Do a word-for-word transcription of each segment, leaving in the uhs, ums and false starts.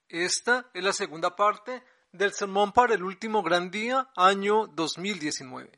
Esta es la segunda parte del sermón para el último gran día, año dos mil diecinueve.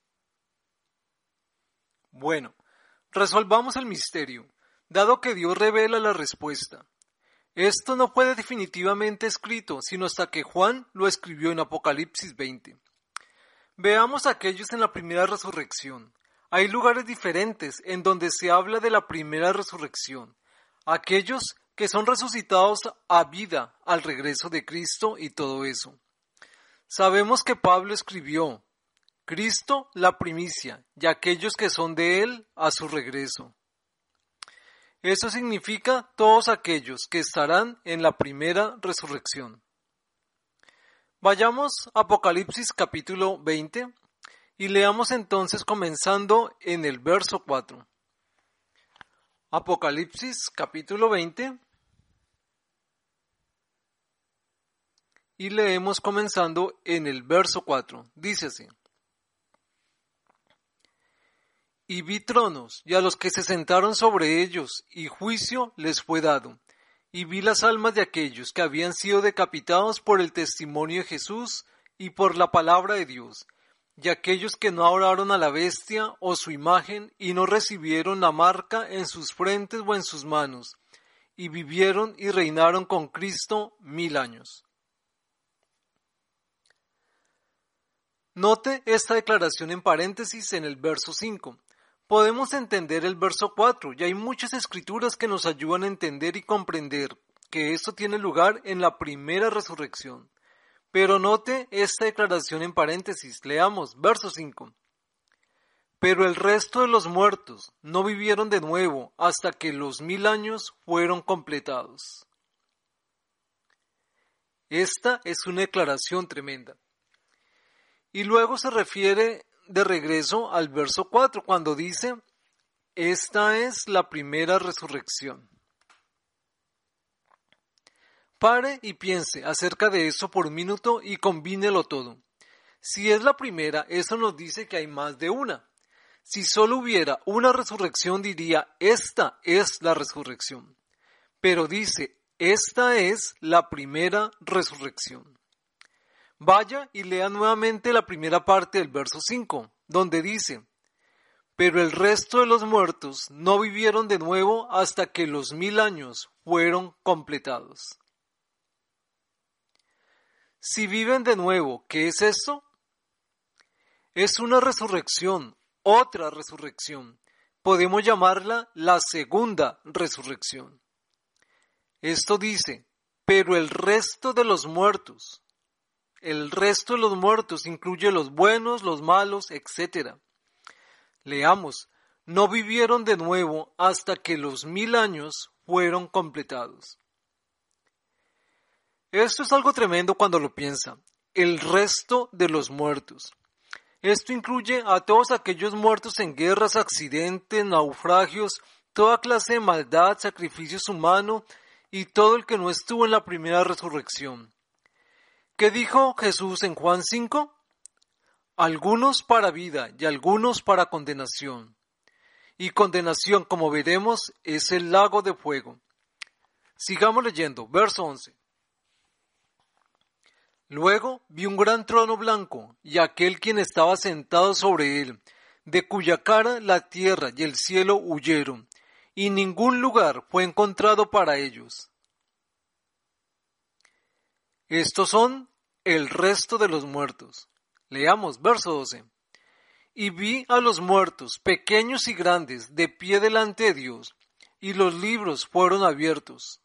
Bueno, resolvamos el misterio, dado que Dios revela la respuesta. Esto no fue definitivamente escrito, sino hasta que Juan lo escribió en Apocalipsis veinte. Veamos aquellos en la primera resurrección. Hay lugares diferentes en donde se habla de la primera resurrección. Aquellos que son resucitados a vida al regreso de Cristo y todo eso. Sabemos que Pablo escribió, Cristo la primicia, y aquellos que son de Él a su regreso. Eso significa todos aquellos que estarán en la primera resurrección. Vayamos a Apocalipsis capítulo veinte y leamos entonces comenzando en el verso cuatro. Apocalipsis capítulo veinte y leemos comenzando en el verso cuatro. Dice así. Y vi tronos, y a los que se sentaron sobre ellos, y juicio les fue dado. Y vi las almas de aquellos que habían sido decapitados por el testimonio de Jesús y por la palabra de Dios, y aquellos que no adoraron a la bestia o su imagen, y no recibieron la marca en sus frentes o en sus manos, y vivieron y reinaron con Cristo mil años. Note esta declaración en paréntesis en el verso cinco. Podemos entender el verso cuatro, y hay muchas escrituras que nos ayudan a entender y comprender que esto tiene lugar en la primera resurrección. Pero note esta declaración en paréntesis, leamos verso cinco. Pero el resto de los muertos no vivieron de nuevo hasta que los mil años fueron completados. Esta es una declaración tremenda. Y luego se refiere de regreso al verso cuatro, cuando dice, esta es la primera resurrección. Pare y piense acerca de eso por un minuto y combínelo todo. Si es la primera, eso nos dice que hay más de una. Si solo hubiera una resurrección, diría, esta es la resurrección. Pero dice, esta es la primera resurrección. Vaya y lea nuevamente la primera parte del verso cinco, donde dice, pero el resto de los muertos no vivieron de nuevo hasta que los mil años fueron completados. Si viven de nuevo, ¿qué es esto? Es una resurrección, otra resurrección. Podemos llamarla la segunda resurrección. Esto dice, pero el resto de los muertos, el resto de los muertos incluye los buenos, los malos, etcétera. Leamos, no vivieron de nuevo hasta que los mil años fueron completados. Esto es algo tremendo cuando lo piensa. El resto de los muertos. Esto incluye a todos aquellos muertos en guerras, accidentes, naufragios, toda clase de maldad, sacrificios humanos y todo el que no estuvo en la primera resurrección. ¿Qué dijo Jesús en Juan cinco? Algunos para vida y algunos para condenación. Y condenación, como veremos, es el lago de fuego. Sigamos leyendo, verso once. Luego vi un gran trono blanco y aquel quien estaba sentado sobre él, de cuya cara la tierra y el cielo huyeron, y ningún lugar fue encontrado para ellos. Estos son el resto de los muertos. Leamos, verso doce. Y vi a los muertos, pequeños y grandes, de pie delante de Dios, y los libros fueron abiertos.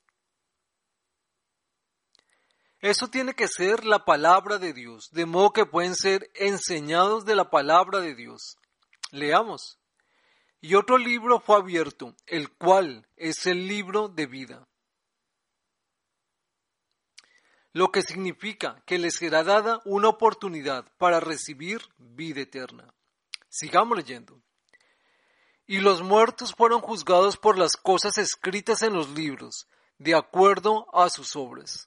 Eso tiene que ser la palabra de Dios, de modo que pueden ser enseñados de la palabra de Dios. Leamos. Y otro libro fue abierto, el cual es el libro de vida. Lo que significa que les será dada una oportunidad para recibir vida eterna. Sigamos leyendo. Y los muertos fueron juzgados por las cosas escritas en los libros, de acuerdo a sus obras.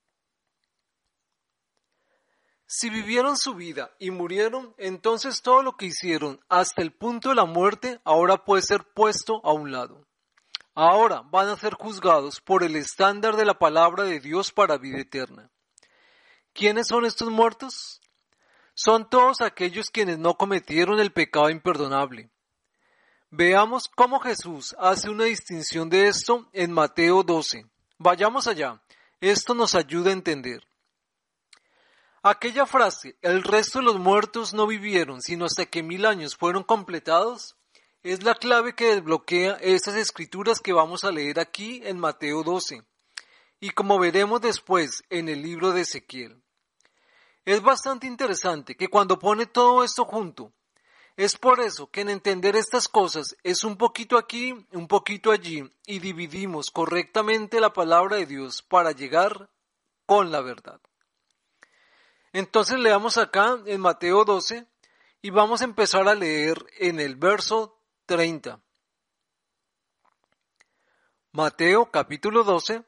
Si vivieron su vida y murieron, entonces todo lo que hicieron hasta el punto de la muerte ahora puede ser puesto a un lado. ahora van a ser juzgados por el estándar de la palabra de Dios para vida eterna. ¿Quiénes son estos muertos? Son todos aquellos quienes no cometieron el pecado imperdonable. Veamos cómo Jesús hace una distinción de esto en Mateo doce. Vayamos allá. Esto nos ayuda a entender. Aquella frase, el resto de los muertos no vivieron sino hasta que mil años fueron completados, es la clave que desbloquea esas escrituras que vamos a leer aquí en Mateo doce, y como veremos después en el libro de Ezequiel. Es bastante interesante que cuando pone todo esto junto, es por eso que en entender estas cosas es un poquito aquí, un poquito allí, y dividimos correctamente la palabra de Dios para llegar con la verdad. Entonces leamos acá en Mateo doce y vamos a empezar a leer en el verso treinta. Mateo capítulo doce,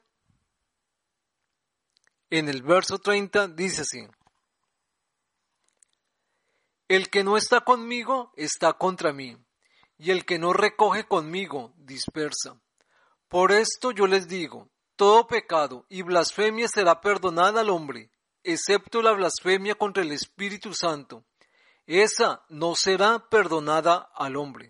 en el verso treinta dice así: El que no está conmigo está contra mí, y el que no recoge conmigo dispersa. Por esto yo les digo, todo pecado y blasfemia será perdonada al hombre, excepto la blasfemia contra el Espíritu Santo. Esa no será perdonada al hombre.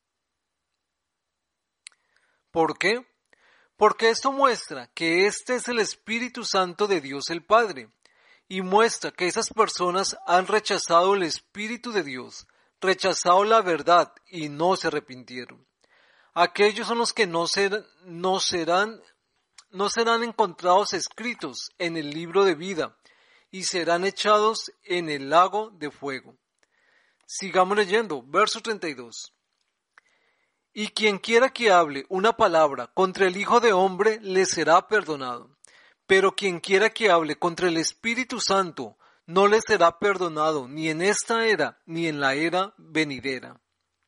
¿Por qué? Porque esto muestra que este es el Espíritu Santo de Dios el Padre, y muestra que esas personas han rechazado el Espíritu de Dios, rechazado la verdad y no se arrepintieron. Aquellos son los que no, ser, no, serán, no serán encontrados escritos en el libro de vida y serán echados en el lago de fuego. Sigamos leyendo, verso treinta y dos. Y quien quiera que hable una palabra contra el Hijo de Hombre le será perdonado. Pero quien quiera que hable contra el Espíritu Santo no le será perdonado ni en esta era ni en la era venidera.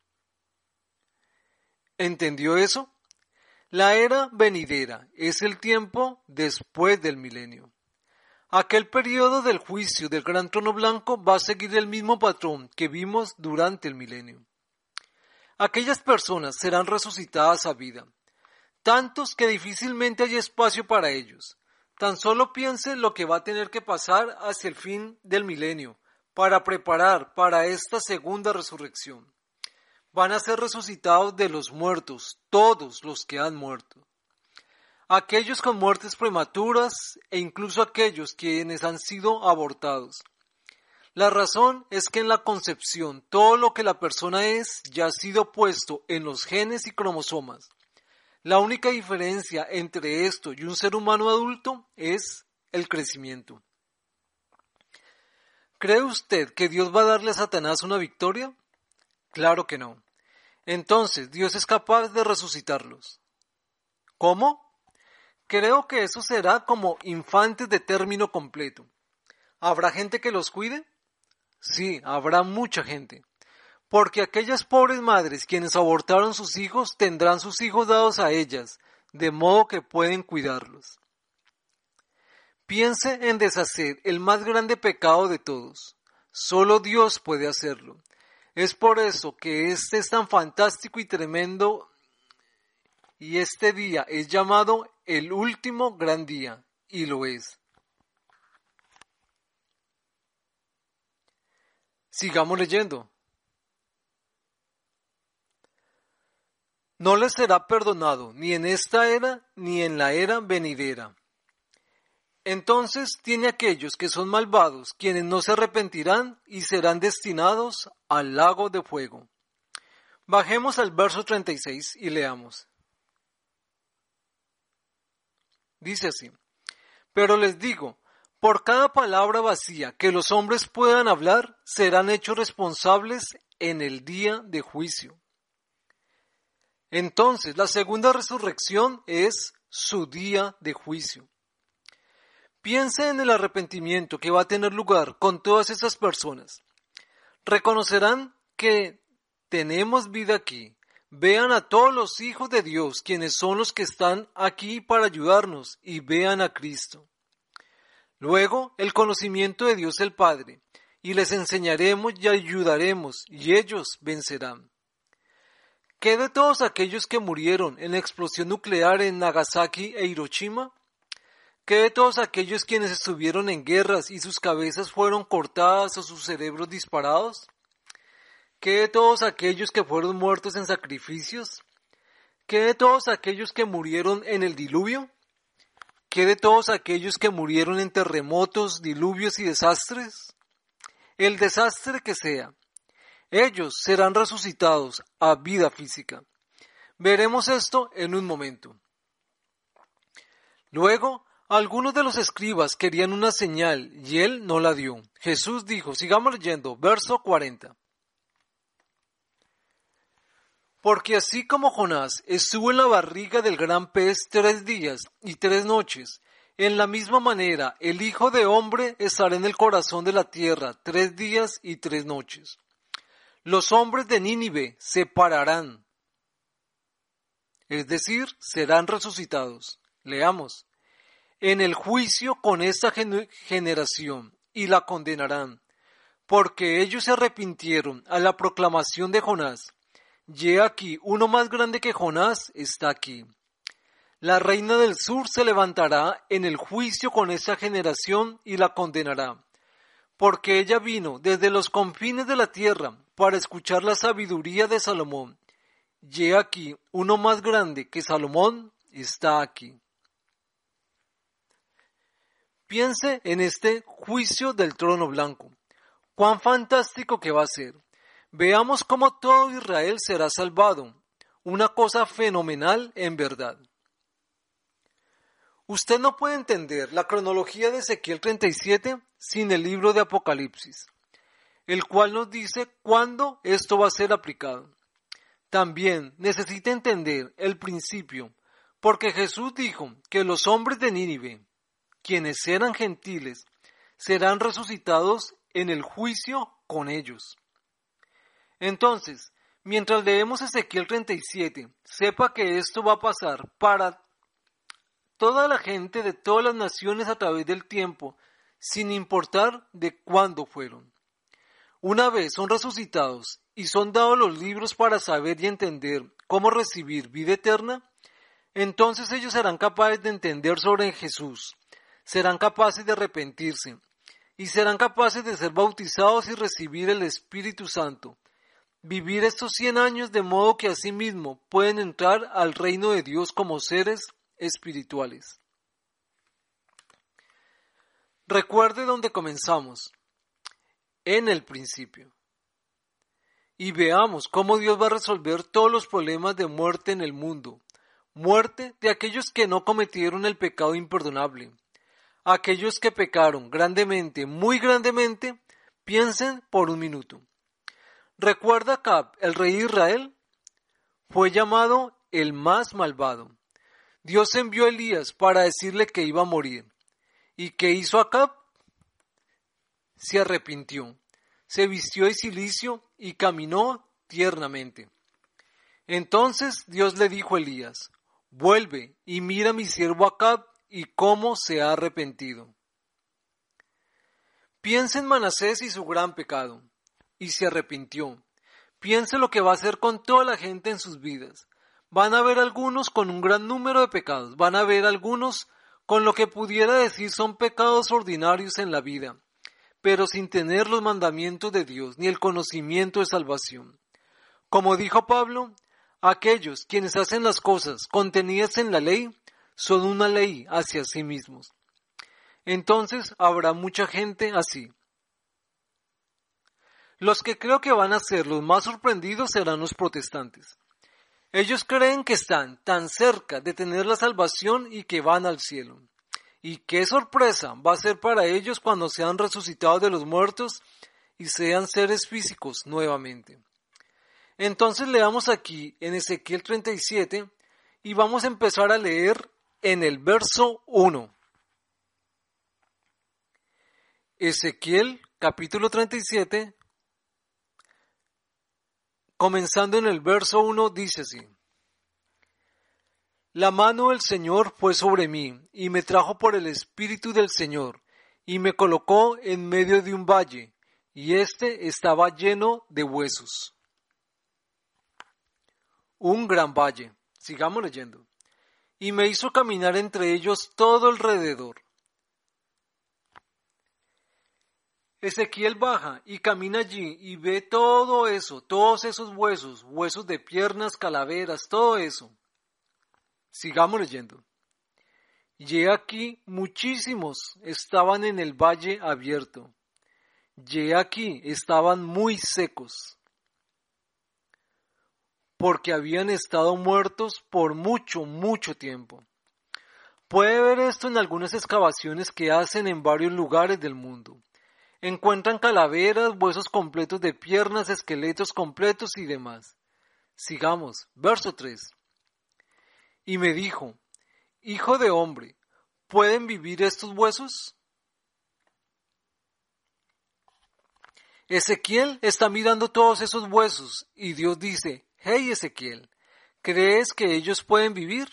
¿Entendió eso? La era venidera es el tiempo después del milenio. Aquel periodo del juicio del gran trono blanco va a seguir el mismo patrón que vimos durante el milenio. Aquellas personas serán resucitadas a vida, tantos que difícilmente hay espacio para ellos. Tan solo piense lo que va a tener que pasar hacia el fin del milenio para preparar para esta segunda resurrección. Van a ser resucitados de los muertos, todos los que han muerto. Aquellos con muertes prematuras e incluso aquellos quienes han sido abortados. La razón es que en la concepción todo lo que la persona es ya ha sido puesto en los genes y cromosomas. La única diferencia entre esto y un ser humano adulto es el crecimiento. ¿Cree usted que Dios va a darle a Satanás una victoria? Claro que no. Entonces, Dios es capaz de resucitarlos. ¿Cómo? Creo que eso será como infantes de término completo. ¿Habrá gente que los cuide? Sí, habrá mucha gente. Porque aquellas pobres madres quienes abortaron sus hijos tendrán sus hijos dados a ellas, de modo que pueden cuidarlos. Piense en deshacer el más grande pecado de todos. Solo Dios puede hacerlo. Es por eso que este es tan fantástico y tremendo, y este día es llamado el último gran día, y lo es. Sigamos leyendo. No les será perdonado ni en esta era ni en la era venidera. Entonces tiene aquellos que son malvados, quienes no se arrepentirán y serán destinados al lago de fuego. Bajemos al verso treinta y seis y leamos. Dice así: Pero les digo, por cada palabra vacía que los hombres puedan hablar, serán hechos responsables en el día de juicio. Entonces, la segunda resurrección es su día de juicio. Piense en el arrepentimiento que va a tener lugar con todas esas personas. Reconocerán que tenemos vida aquí. Vean a todos los hijos de Dios, quienes son los que están aquí para ayudarnos, y vean a Cristo. Luego, el conocimiento de Dios el Padre, y les enseñaremos y ayudaremos, y ellos vencerán. ¿Qué de todos aquellos que murieron en la explosión nuclear en Nagasaki e Hiroshima? ¿Qué de todos aquellos quienes estuvieron en guerras y sus cabezas fueron cortadas o sus cerebros disparados? ¿Qué de todos aquellos que fueron muertos en sacrificios? ¿Qué de todos aquellos que murieron en el diluvio? ¿Qué de todos aquellos que murieron en terremotos, diluvios y desastres? El desastre que sea, ellos serán resucitados a vida física. Veremos esto en un momento. Luego, algunos de los escribas querían una señal y él no la dio. Jesús dijo, sigamos leyendo, verso cuarenta. Porque así como Jonás estuvo en la barriga del gran pez tres días y tres noches, en la misma manera el Hijo de Hombre estará en el corazón de la tierra tres días y tres noches. Los hombres de Nínive se pararán, es decir, serán resucitados. Leamos. En el juicio con esta gen- generación y la condenarán, porque ellos se arrepintieron a la proclamación de Jonás. Y he aquí, uno más grande que Jonás está aquí. La reina del sur se levantará en el juicio con esta generación y la condenará, porque ella vino desde los confines de la tierra para escuchar la sabiduría de Salomón. Y he aquí, uno más grande que Salomón está aquí. Piense en este juicio del trono blanco. Cuán fantástico que va a ser. Veamos cómo todo Israel será salvado. Una cosa fenomenal en verdad. Usted no puede entender la cronología de Ezequiel treinta y siete sin el libro de Apocalipsis, el cual nos dice cuándo esto va a ser aplicado. También necesita entender el principio, porque Jesús dijo que los hombres de Nínive, quienes eran gentiles, serán resucitados en el juicio con ellos. Entonces, mientras leemos Ezequiel treinta y siete, sepa que esto va a pasar para toda la gente de todas las naciones a través del tiempo, sin importar de cuándo fueron. Una vez son resucitados y son dados los libros para saber y entender cómo recibir vida eterna, entonces ellos serán capaces de entender sobre Jesús, serán capaces de arrepentirse y serán capaces de ser bautizados y recibir el Espíritu Santo. Vivir estos cien años de modo que asimismo pueden entrar al reino de Dios como seres espirituales. Recuerde donde comenzamos, en el principio, y veamos cómo Dios va a resolver todos los problemas de muerte en el mundo, muerte de aquellos que no cometieron el pecado imperdonable, aquellos que pecaron grandemente, muy grandemente. Piensen por un minuto. ¿Recuerda Acab, el rey de Israel? Fue llamado el más malvado. Dios envió a Elías para decirle que iba a morir. ¿Y qué hizo Acab? Se arrepintió, se vistió de cilicio y caminó tiernamente. Entonces Dios le dijo a Elías, vuelve y mira a mi siervo Acab y cómo se ha arrepentido. Piensa en Manasés y su gran pecado. Y se arrepintió. Piense lo que va a hacer con toda la gente en sus vidas. Van a haber algunos con un gran número de pecados. Van a haber algunos con lo que pudiera decir son pecados ordinarios en la vida, pero sin tener los mandamientos de Dios ni el conocimiento de salvación. Como dijo Pablo, aquellos quienes hacen las cosas contenidas en la ley son una ley hacia sí mismos. Entonces habrá mucha gente así. Los que creo que van a ser los más sorprendidos serán los protestantes. Ellos creen que están tan cerca de tener la salvación y que van al cielo. Y qué sorpresa va a ser para ellos cuando sean resucitados de los muertos y sean seres físicos nuevamente. Entonces leamos aquí en Ezequiel treinta y siete y vamos a empezar a leer en el verso uno. Ezequiel capítulo treinta y siete, comenzando en el verso uno, dice así. La mano del Señor fue sobre mí, y me trajo por el Espíritu del Señor, y me colocó en medio de un valle, y éste estaba lleno de huesos. un gran valle. Sigamos leyendo. Y me hizo caminar entre ellos todo alrededor. Ezequiel baja y camina allí y ve todo eso, todos esos huesos, huesos de piernas, calaveras, todo eso. Sigamos leyendo. Y he aquí muchísimos estaban en el valle abierto. Y he aquí estaban muy secos, porque habían estado muertos por mucho, mucho tiempo. Puede ver esto en algunas excavaciones que hacen en varios lugares del mundo. Encuentran calaveras, huesos completos de piernas, esqueletos completos y demás. Sigamos, verso tres. Y me dijo, Hijo de hombre, ¿pueden vivir estos huesos? Ezequiel está mirando todos esos huesos y Dios dice, hey Ezequiel, ¿crees que ellos pueden vivir?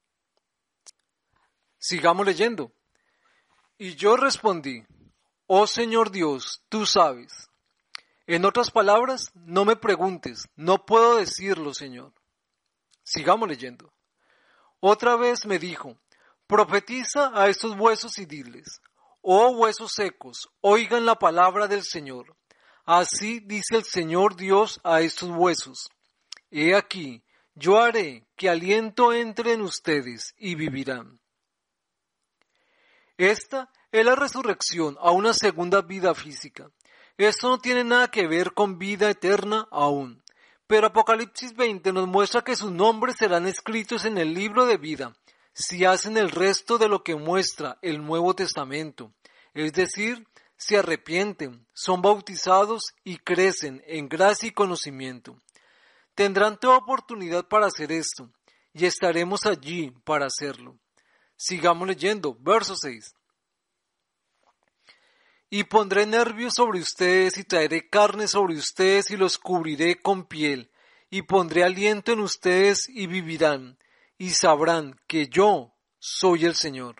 Sigamos leyendo. Y yo respondí, oh Señor Dios, tú sabes. En otras palabras, no me preguntes, no puedo decirlo, Señor. Sigamos leyendo. Otra vez me dijo, profetiza a estos huesos y diles, oh huesos secos, oigan la palabra del Señor. Así dice el Señor Dios a estos huesos. He aquí, yo haré que aliento entre en ustedes y vivirán. Esta es la resurrección a una segunda vida física. Esto no tiene nada que ver con vida eterna aún. Pero Apocalipsis veinte nos muestra que sus nombres serán escritos en el libro de vida si hacen el resto de lo que muestra el Nuevo Testamento, es decir, se arrepienten, son bautizados y crecen en gracia y conocimiento. Tendrán toda oportunidad para hacer esto y estaremos allí para hacerlo. Sigamos leyendo, verso seis. Y pondré nervios sobre ustedes y traeré carne sobre ustedes y los cubriré con piel y pondré aliento en ustedes y vivirán y sabrán que yo soy el Señor.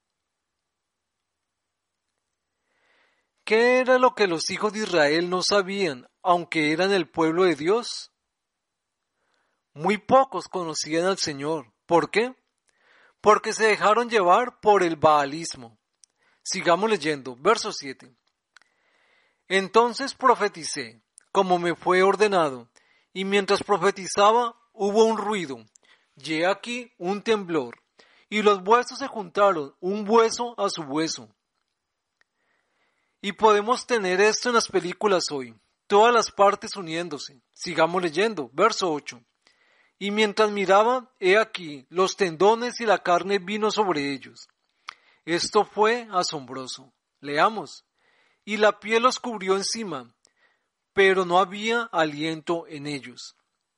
¿Qué era lo que los hijos de Israel no sabían, aunque eran el pueblo de Dios? Muy pocos conocían al Señor. ¿Por qué? Porque se dejaron llevar por el baalismo. Sigamos leyendo, verso siete. Entonces profeticé, como me fue ordenado, y mientras profetizaba hubo un ruido, y he aquí un temblor, y los huesos se juntaron, un hueso a su hueso. Y podemos tener esto en las películas hoy, todas las partes uniéndose. Sigamos leyendo, verso ocho. Y mientras miraba, he aquí, los tendones y la carne vino sobre ellos. Esto fue asombroso. Leamos. Y la piel los cubrió encima, pero no había aliento en ellos.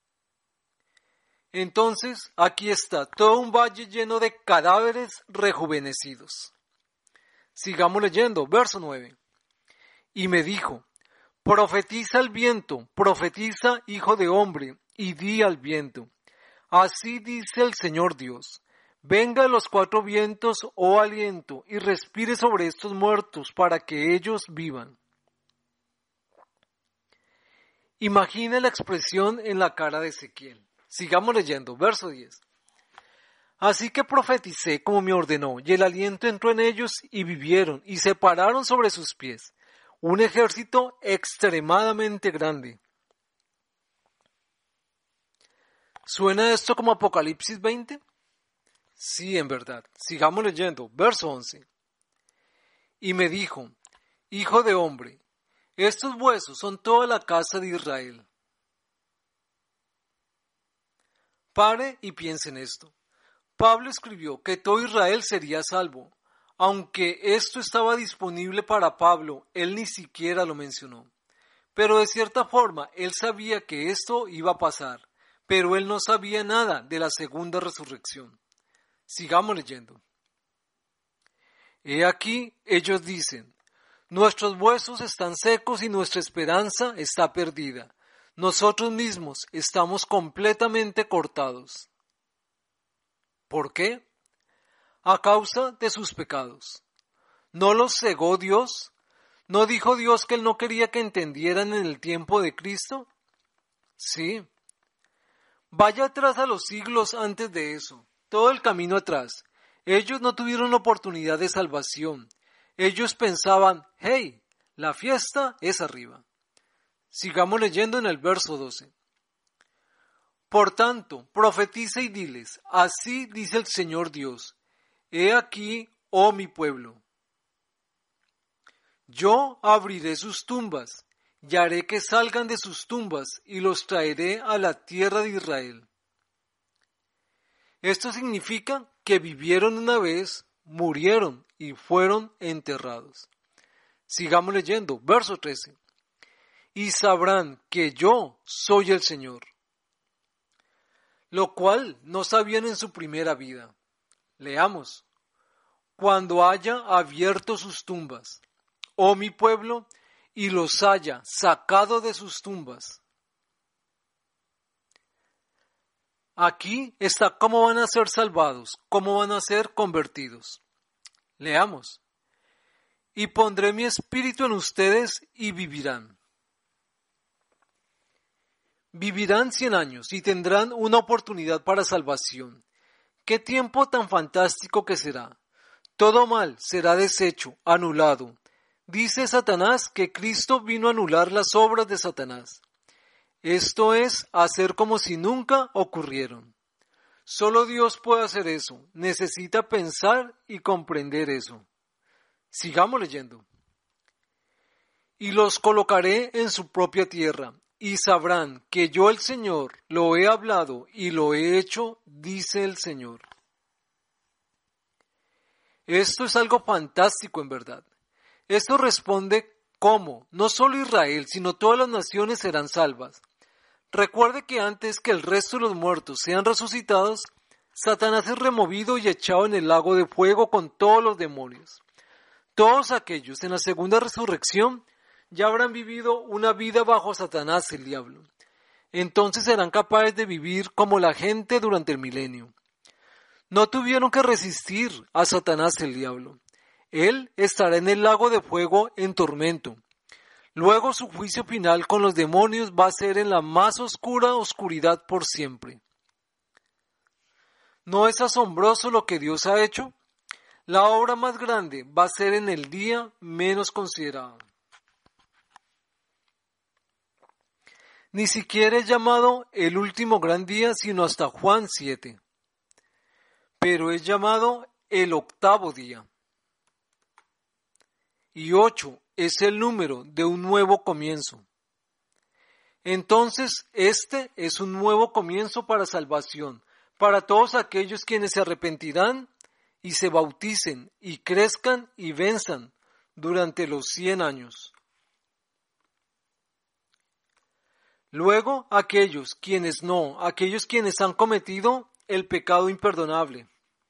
Entonces, aquí está, todo un valle lleno de cadáveres rejuvenecidos. Sigamos leyendo, verso nueve. Y me dijo, profetiza al viento, profetiza, hijo de hombre, y di al viento. Así dice el Señor Dios. Venga los cuatro vientos, oh aliento, y respire sobre estos muertos para que ellos vivan. Imagine la expresión en la cara de Ezequiel. Sigamos leyendo, verso diez. Así que profeticé como me ordenó, y el aliento entró en ellos y vivieron, y se pararon sobre sus pies. Un ejército extremadamente grande. ¿Suena esto como Apocalipsis veinte? Sí, en verdad. Sigamos leyendo. Verso once. Y me dijo, hijo de hombre, estos huesos son toda la casa de Israel. Pare y piense en esto. Pablo escribió que todo Israel sería salvo. Aunque esto estaba disponible para Pablo, él ni siquiera lo mencionó. Pero de cierta forma, él sabía que esto iba a pasar, pero él no sabía nada de la segunda resurrección. Sigamos leyendo. He aquí, ellos dicen, nuestros huesos están secos y nuestra esperanza está perdida. Nosotros mismos estamos completamente cortados. ¿Por qué? A causa de sus pecados. ¿No los cegó Dios? ¿No dijo Dios que Él no quería que entendieran en el tiempo de Cristo? Sí. Vaya atrás a los siglos antes de eso, todo el camino atrás. Ellos no tuvieron oportunidad de salvación. Ellos pensaban, hey, la fiesta es arriba. Sigamos leyendo en el verso doce. Por tanto, profetiza y diles, así dice el Señor Dios, he aquí, oh mi pueblo. Yo abriré sus tumbas, y haré que salgan de sus tumbas, y los traeré a la tierra de Israel. Esto significa que vivieron una vez, murieron y fueron enterrados. Sigamos leyendo, verso trece. Y sabrán que yo soy el Señor, lo cual no sabían en su primera vida. Leamos. Cuando haya abierto sus tumbas, oh mi pueblo, y los haya sacado de sus tumbas. Aquí está cómo van a ser salvados, cómo van a ser convertidos. Leamos. Y pondré mi espíritu en ustedes y vivirán. Vivirán cien años y tendrán una oportunidad para salvación. ¡Qué tiempo tan fantástico que será! Todo mal será deshecho, anulado. Dice Satanás que Cristo vino a anular las obras de Satanás. Esto es, hacer como si nunca ocurrieron. Solo Dios puede hacer eso. Necesita pensar y comprender eso. Sigamos leyendo. Y los colocaré en su propia tierra, y sabrán que yo el Señor lo he hablado y lo he hecho, dice el Señor. Esto es algo fantástico en verdad. Esto responde cómo no solo Israel, sino todas las naciones serán salvas. Recuerde que antes que el resto de los muertos sean resucitados, Satanás es removido y echado en el lago de fuego con todos los demonios. Todos aquellos en la segunda resurrección ya habrán vivido una vida bajo Satanás el diablo. Entonces serán capaces de vivir como la gente durante el milenio. No tuvieron que resistir a Satanás el diablo. Él estará en el lago de fuego en tormento. Luego su juicio final con los demonios va a ser en la más oscura oscuridad por siempre. ¿No es asombroso lo que Dios ha hecho? La obra más grande va a ser en el día menos considerado. Ni siquiera es llamado el último gran día, sino hasta Juan siete. Pero es llamado el octavo día. Y ocho es el número de un nuevo comienzo. Entonces, este es un nuevo comienzo para salvación, para todos aquellos quienes se arrepentirán y se bauticen y crezcan y venzan durante los cien años. Luego, aquellos quienes no, aquellos quienes han cometido el pecado imperdonable,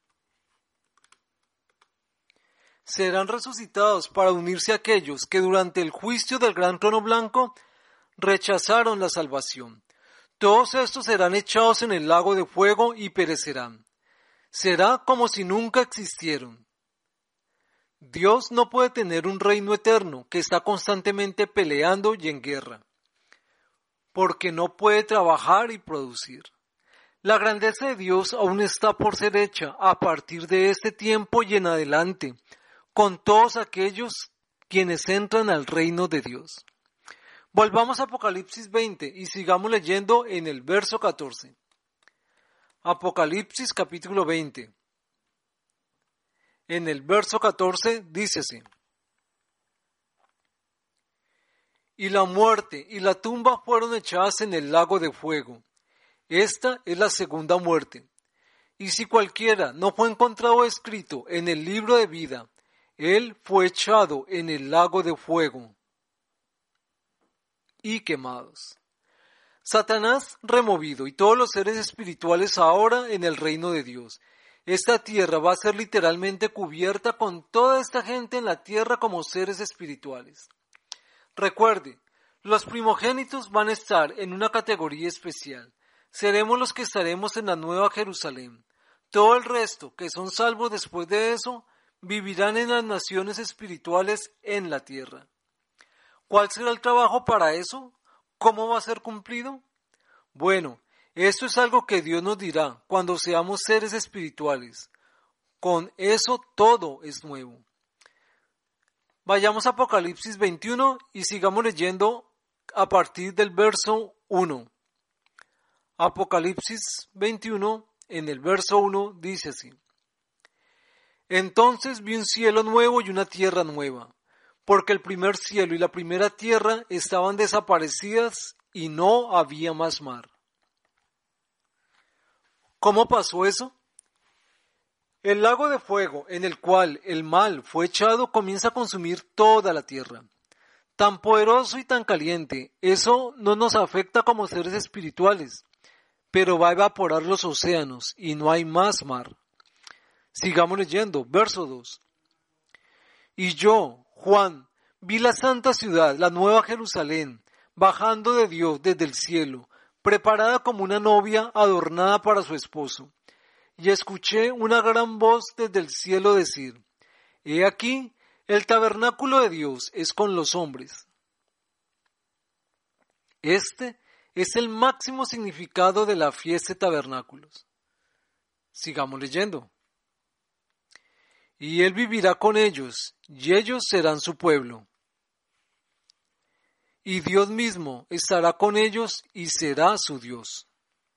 serán resucitados para unirse a aquellos que durante el juicio del gran trono blanco rechazaron la salvación. Todos estos serán echados en el lago de fuego y perecerán. Será como si nunca existieron. Dios no puede tener un reino eterno que está constantemente peleando y en guerra, porque no puede trabajar y producir. La grandeza de Dios aún está por ser hecha a partir de este tiempo y en adelante, con todos aquellos quienes entran al reino de Dios. Volvamos a Apocalipsis veinte y sigamos leyendo en el verso catorce. Apocalipsis capítulo veinte. En el verso catorce dícese: Y la muerte y la tumba fueron echadas en el lago de fuego. Esta es la segunda muerte. Y si cualquiera no fue encontrado escrito en el libro de vida, él fue echado en el lago de fuego y quemados. Satanás removido y todos los seres espirituales ahora en el reino de Dios. Esta tierra va a ser literalmente cubierta con toda esta gente en la tierra como seres espirituales. Recuerde, los primogénitos van a estar en una categoría especial. Seremos los que estaremos en la Nueva Jerusalén. Todo el resto, que son salvos después de eso, vivirán en las naciones espirituales en la tierra. ¿Cuál será el trabajo para eso? ¿Cómo va a ser cumplido? Bueno, Esto es algo que Dios nos dirá cuando seamos seres espirituales. Con eso todo es nuevo. Vayamos a Apocalipsis veintiuno y sigamos leyendo a partir del verso uno. Apocalipsis veintiuno, en el verso uno, dice así: Entonces vi un cielo nuevo y una tierra nueva, porque el primer cielo y la primera tierra estaban desaparecidas y no había más mar. ¿Cómo pasó eso? El lago de fuego en el cual el mal fue echado comienza a consumir toda la tierra. Tan poderoso y tan caliente, eso no nos afecta como seres espirituales, pero va a evaporar los océanos y no hay más mar. Sigamos leyendo, verso dos. Y yo, Juan, vi la santa ciudad, la nueva Jerusalén, bajando de Dios desde el cielo, preparada como una novia adornada para su esposo. Y escuché una gran voz desde el cielo decir: He aquí, el tabernáculo de Dios es con los hombres. Este es el máximo significado de la fiesta de tabernáculos. Sigamos leyendo. Y él vivirá con ellos, y ellos serán su pueblo. Y Dios mismo estará con ellos y será su Dios.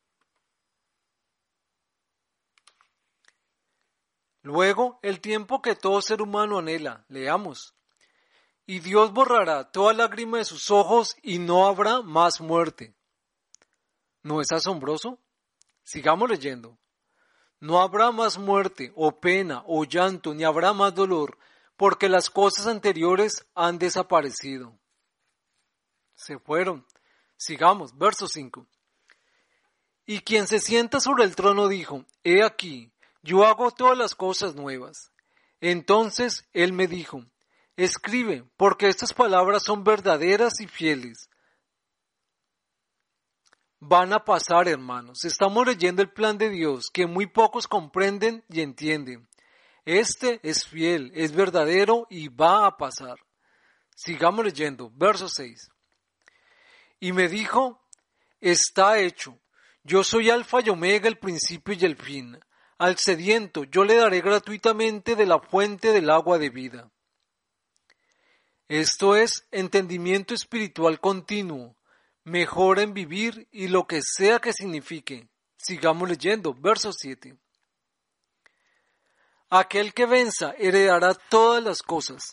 Luego, el tiempo que todo ser humano anhela, leamos. Y Dios borrará toda lágrima de sus ojos y no habrá más muerte. ¿No es asombroso? Sigamos leyendo. No habrá más muerte, o pena, o llanto, ni habrá más dolor, porque las cosas anteriores han desaparecido. Se fueron. Sigamos, verso cinco. Y quien se sienta sobre el trono dijo: He aquí, yo hago todas las cosas nuevas. Entonces él me dijo: Escribe, porque estas palabras son verdaderas y fieles. Van a pasar, hermanos. Estamos leyendo el plan de Dios que muy pocos comprenden y entienden. Este es fiel, es verdadero y va a pasar. Sigamos leyendo, verso seis. Y me dijo: Está hecho. Yo soy Alfa y Omega, el principio y el fin. Al sediento yo le daré gratuitamente de la fuente del agua de vida. Esto es entendimiento espiritual continuo, mejora en vivir y lo que sea que signifique. Sigamos leyendo, verso siete. Aquel que venza heredará todas las cosas.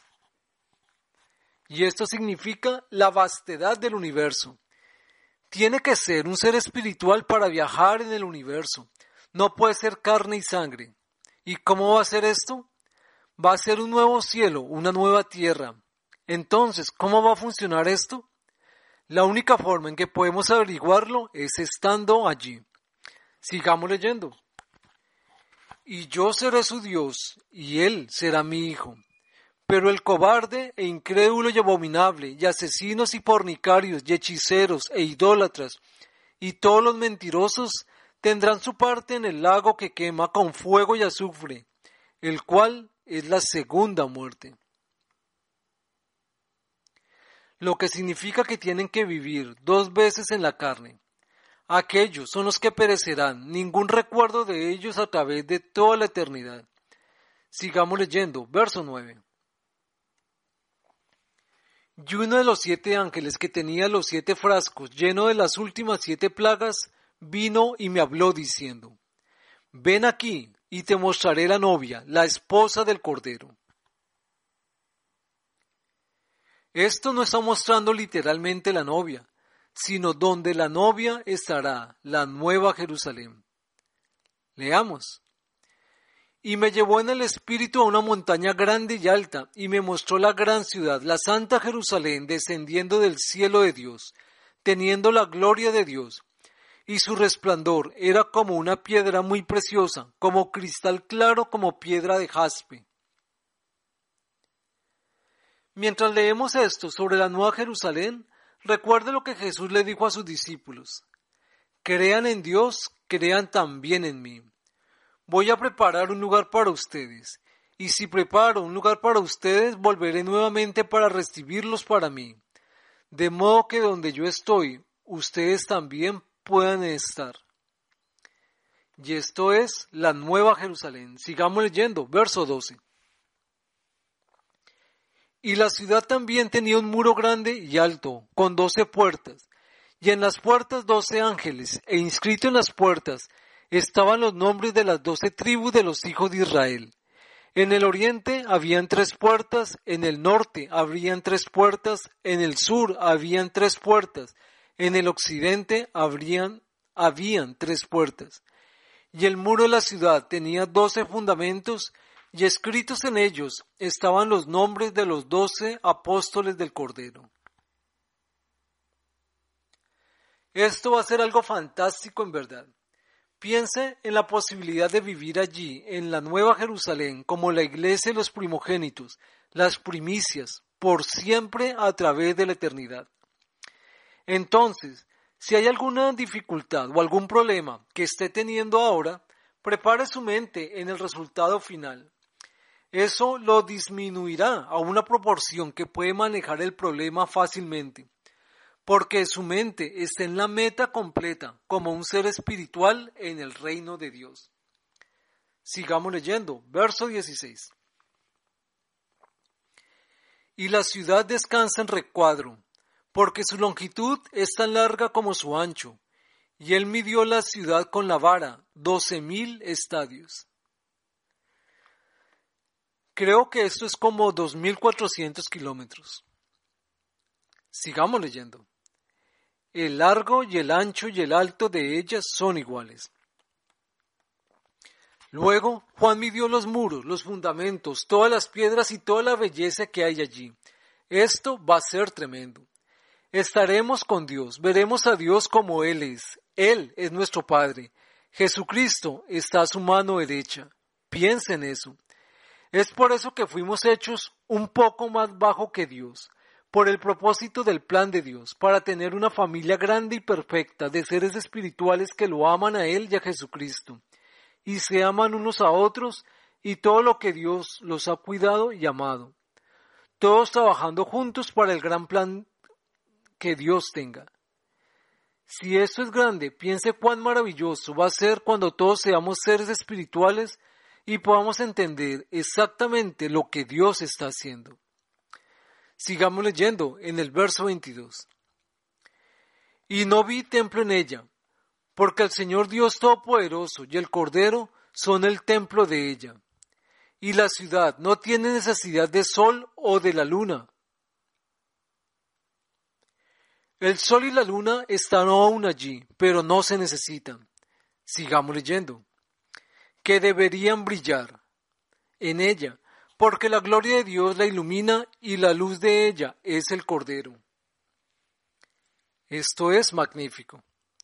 Y esto significa la vastedad del universo. Tiene que ser un ser espiritual para viajar en el universo. No puede ser carne y sangre. ¿Y cómo va a ser esto? Va a ser un nuevo cielo, una nueva tierra. Entonces, ¿cómo va a funcionar esto? La única forma en que podemos averiguarlo es estando allí. Sigamos leyendo. Y yo seré su Dios, y él será mi hijo. Pero el cobarde e incrédulo y abominable, y asesinos y fornicarios, y hechiceros e idólatras, y todos los mentirosos, tendrán su parte en el lago que quema con fuego y azufre, el cual es la segunda muerte. Lo que significa que tienen que vivir dos veces en la carne. Aquellos son los que perecerán, ningún recuerdo de ellos a través de toda la eternidad. Sigamos leyendo, verso nueve. Y uno de los siete ángeles que tenía los siete frascos llenos de las últimas siete plagas, vino y me habló diciendo: Ven aquí y te mostraré la novia, la esposa del Cordero. Esto no está mostrando literalmente la novia, sino donde la novia estará, la nueva Jerusalén. Leamos. Y me llevó en el espíritu a una montaña grande y alta, y me mostró la gran ciudad, la santa Jerusalén, descendiendo del cielo de Dios, teniendo la gloria de Dios. Y su resplandor era como una piedra muy preciosa, como cristal claro, como piedra de jaspe. Mientras leemos esto sobre la nueva Jerusalén, recuerde lo que Jesús le dijo a sus discípulos: Crean en Dios, crean también en mí. Voy a preparar un lugar para ustedes, y si preparo un lugar para ustedes, volveré nuevamente para recibirlos para mí, de modo que donde yo estoy, ustedes también puedan estar. y esto es la Nueva Jerusalén. Sigamos leyendo, verso doce. Y la ciudad también tenía un muro grande y alto, con doce puertas, y en las puertas doce ángeles, e inscrito en las puertas estaban los nombres de las doce tribus de los hijos de Israel. En el oriente habían tres puertas, en el norte habrían tres puertas, en el sur habían tres puertas, en el occidente habrían, habían tres puertas. Y el muro de la ciudad tenía doce fundamentos, y escritos en ellos estaban los nombres de los doce apóstoles del Cordero. Esto va a ser algo fantástico en verdad. Piense en la posibilidad de vivir allí, en la Nueva Jerusalén, como la iglesia de los primogénitos, las primicias, por siempre a través de la eternidad. Entonces, si hay alguna dificultad o algún problema que esté teniendo ahora, prepare su mente en el resultado final. Eso lo disminuirá a una proporción que puede manejar el problema fácilmente, porque su mente está en la meta completa como un ser espiritual en el reino de Dios. Sigamos leyendo, verso dieciséis. Y la ciudad descansa en recuadro, porque su longitud es tan larga como su ancho, y él midió la ciudad con la vara, doce mil estadios. Creo que esto es como dos mil cuatrocientos kilómetros. Sigamos leyendo. El largo y el ancho y el alto de ellas son iguales. Luego Juan midió los muros, los fundamentos, todas las piedras y toda la belleza que hay allí. Esto va a ser tremendo. Estaremos con Dios, veremos a Dios como Él es. Él es nuestro Padre. Jesucristo está a su mano derecha. Piensa en eso. Es por eso que fuimos hechos un poco más bajo que Dios, por el propósito del plan de Dios, para tener una familia grande y perfecta de seres espirituales que lo aman a Él y a Jesucristo, y se aman unos a otros y todo lo que Dios los ha cuidado y amado. Todos trabajando juntos para el gran plan que Dios tenga. Si esto es grande, piense cuán maravilloso va a ser cuando todos seamos seres espirituales y podamos entender exactamente lo que Dios está haciendo. Sigamos leyendo en el verso veintidós. Y no vi templo en ella, porque el Señor Dios Todopoderoso y el Cordero son el templo de ella. Y la ciudad no tiene necesidad de sol o de la luna. El sol y la luna están aún allí, pero no se necesitan. Sigamos leyendo. Que deberían brillar en ella, porque la gloria de Dios la ilumina y la luz de ella es el Cordero. Esto es magnífico.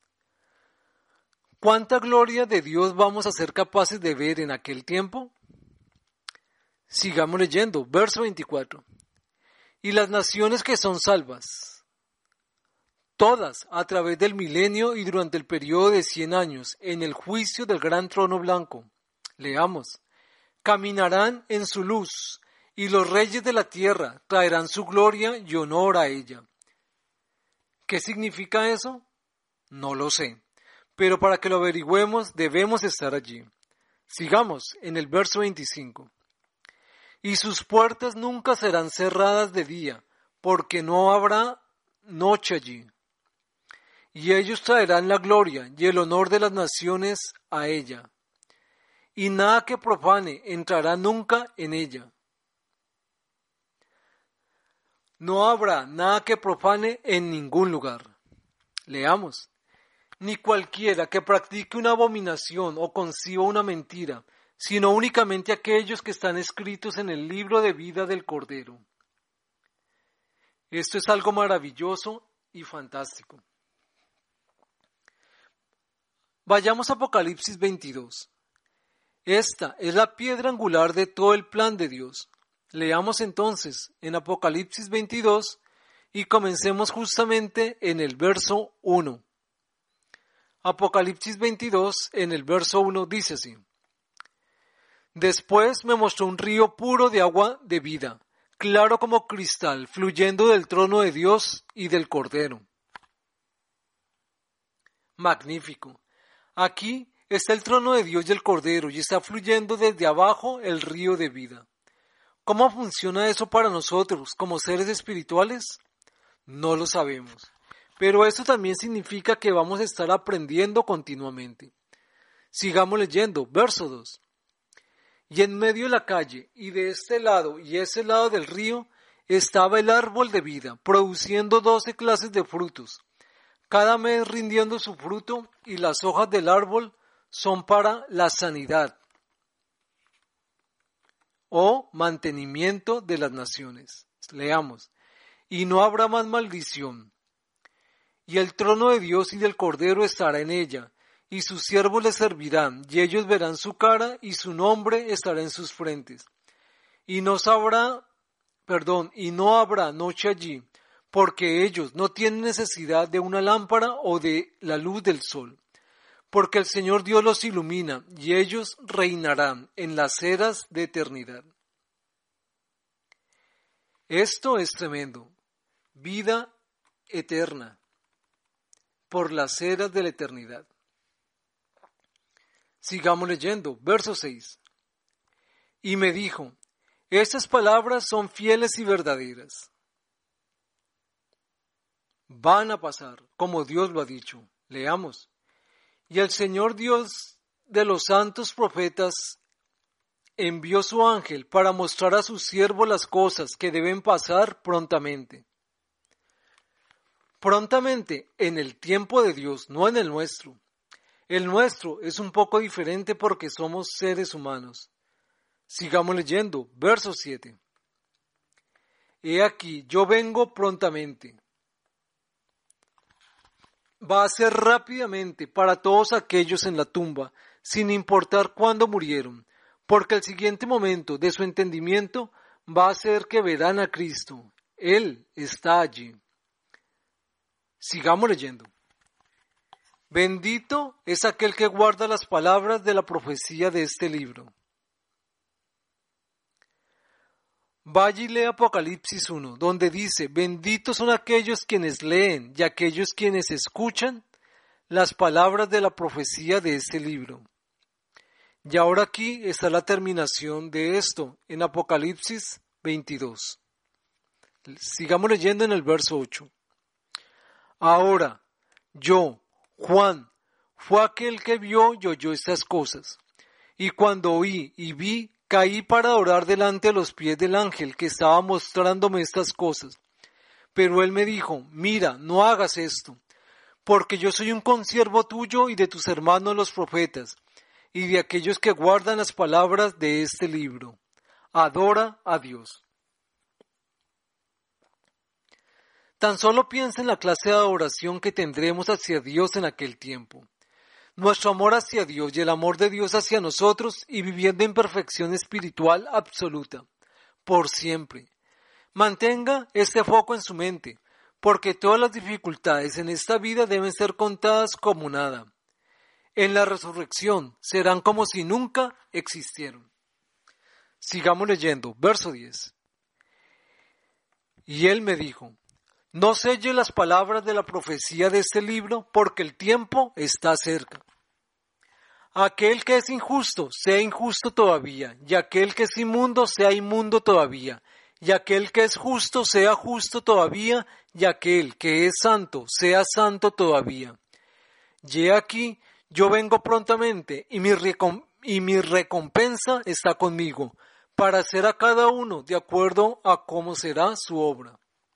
¿Cuánta gloria de Dios vamos a ser capaces de ver en aquel tiempo? Sigamos leyendo, verso veinticuatro. Y las naciones que son salvas, todas a través del milenio y durante el periodo de cien años, en el juicio del gran trono blanco. Leamos. Caminarán en su luz, y los reyes de la tierra traerán su gloria y honor a ella. ¿Qué significa eso? No lo sé, pero para que lo averigüemos debemos estar allí. Sigamos en el verso veinticinco. Y sus puertas nunca serán cerradas de día, porque no habrá noche allí. Y ellos traerán la gloria y el honor de las naciones a ella. Y nada que profane entrará nunca en ella. No habrá nada que profane en ningún lugar. Leamos. Ni cualquiera que practique una abominación o conciba una mentira, sino únicamente aquellos que están escritos en el libro de vida del Cordero. Esto es algo maravilloso y fantástico. Vayamos a Apocalipsis veintidós. Esta es la piedra angular de todo el plan de Dios. Leamos entonces en Apocalipsis veintidós y comencemos justamente en el verso uno. Apocalipsis veintidós en el verso uno dice así. Después me mostró un río puro de agua de vida, claro como cristal, fluyendo del trono de Dios y del Cordero. Magnífico. Aquí está el trono de Dios y el Cordero, y está fluyendo desde abajo el río de vida. ¿Cómo funciona eso para nosotros como seres espirituales? No lo sabemos, pero eso también significa que vamos a estar aprendiendo continuamente. Sigamos leyendo, verso dos. Y en medio de la calle, y de este lado y ese lado del río, estaba el árbol de vida, produciendo doce clases de frutos, cada mes rindiendo su fruto, y las hojas del árbol son para la sanidad o mantenimiento de las naciones. Leamos. Y no habrá más maldición. Y el trono de Dios y del Cordero estará en ella, y sus siervos le servirán, y ellos verán su cara, y su nombre estará en sus frentes. Y no sabrá, perdón, y no habrá noche allí, porque ellos no tienen necesidad de una lámpara o de la luz del sol, porque el Señor Dios los ilumina, y ellos reinarán en las eras de eternidad. Esto es tremendo. Vida eterna por las eras de la eternidad. Sigamos leyendo, verso seis. Y me dijo, estas palabras son fieles y verdaderas. Van a pasar, como Dios lo ha dicho. Leamos. Y el Señor Dios de los santos profetas envió su ángel para mostrar a sus siervos las cosas que deben pasar prontamente. Prontamente en el tiempo de Dios, no en el nuestro. El nuestro es un poco diferente porque somos seres humanos. Sigamos leyendo, verso siete. He aquí, yo vengo prontamente. Va a ser rápidamente para todos aquellos en la tumba, sin importar cuándo murieron, porque el siguiente momento de su entendimiento va a ser que verán a Cristo. Él está allí. Sigamos leyendo. Bendito es aquel que guarda las palabras de la profecía de este libro. Vaya y lee Apocalipsis uno, donde dice, benditos son aquellos quienes leen y aquellos quienes escuchan las palabras de la profecía de este libro. Y ahora aquí está la terminación de esto en Apocalipsis veintidós. Sigamos leyendo en el verso ocho. Ahora, yo, Juan, fue aquel que vio y oyó estas cosas. Y cuando oí y vi, caí para orar delante de los pies del ángel que estaba mostrándome estas cosas. Pero él me dijo, mira, no hagas esto, porque yo soy un consiervo tuyo y de tus hermanos los profetas, y de aquellos que guardan las palabras de este libro. Adora a Dios. Tan solo piensa en la clase de adoración que tendremos hacia Dios en aquel tiempo. Nuestro amor hacia Dios y el amor de Dios hacia nosotros y viviendo en perfección espiritual absoluta, por siempre. Mantenga este foco en su mente, porque todas las dificultades en esta vida deben ser contadas como nada. En la resurrección serán como si nunca existieron. Sigamos leyendo, verso diez. Y él me dijo, no selle las palabras de la profecía de este libro, porque el tiempo está cerca. Aquel que es injusto, sea injusto todavía, y aquel que es inmundo, sea inmundo todavía, y aquel que es justo, sea justo todavía, y aquel que es santo, sea santo todavía. Y he aquí, yo vengo prontamente, y mi, recom- y mi recompensa está conmigo, para hacer a cada uno de acuerdo a cómo será su obra.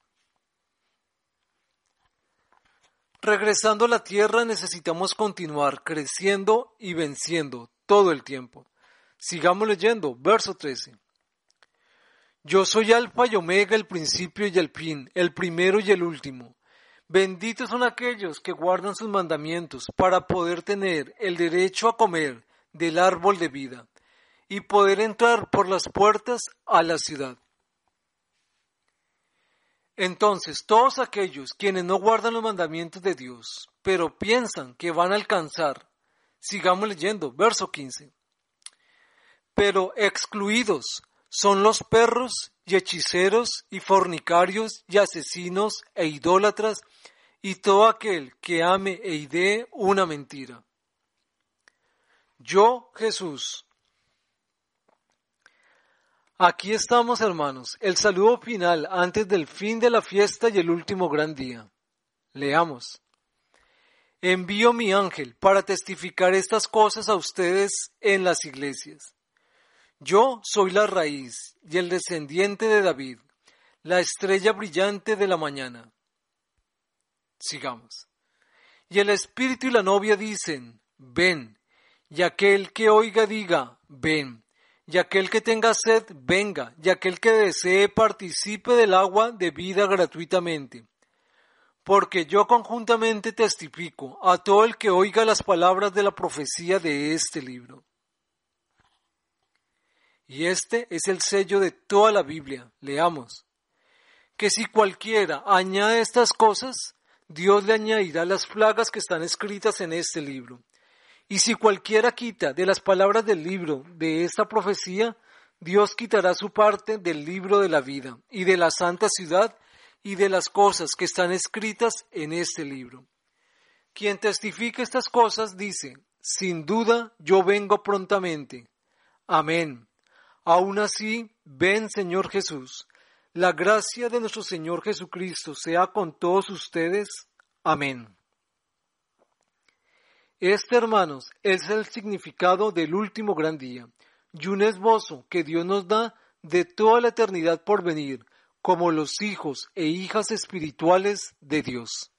Regresando a la tierra necesitamos continuar creciendo y venciendo todo el tiempo. Sigamos leyendo, verso trece. Yo soy Alfa y Omega, el principio y el fin, el primero y el último. Benditos son aquellos que guardan sus mandamientos para poder tener el derecho a comer del árbol de vida y poder entrar por las puertas a la ciudad. Entonces, todos aquellos quienes no guardan los mandamientos de Dios, pero piensan que van a alcanzar, sigamos leyendo, verso quince. Pero excluidos son los perros y hechiceros y fornicarios y asesinos e idólatras y todo aquel que ame e idee una mentira. Yo, Jesús. Aquí estamos, hermanos, el saludo final antes del fin de la fiesta y el último gran día. Leamos. Envío mi ángel para testificar estas cosas a ustedes en las iglesias. Yo soy la raíz y el descendiente de David, la estrella brillante de la mañana. Sigamos. Y el espíritu y la novia dicen, ven, y aquel que oiga diga, ven. Y aquel que tenga sed, venga, y aquel que desee participe del agua de vida gratuitamente. Porque yo conjuntamente testifico a todo el que oiga las palabras de la profecía de este libro. Y este es el sello de toda la Biblia. Leamos. Que si cualquiera añade estas cosas, Dios le añadirá las plagas que están escritas en este libro. Y si cualquiera quita de las palabras del libro de esta profecía, Dios quitará su parte del libro de la vida y de la santa ciudad y de las cosas que están escritas en este libro. Quien testifica estas cosas dice, sin duda yo vengo prontamente. Amén. Aún así, ven Señor Jesús. La gracia de nuestro Señor Jesucristo sea con todos ustedes. Amén. Este, hermanos, es el significado del último gran día y un esbozo que Dios nos da de toda la eternidad por venir, como los hijos e hijas espirituales de Dios.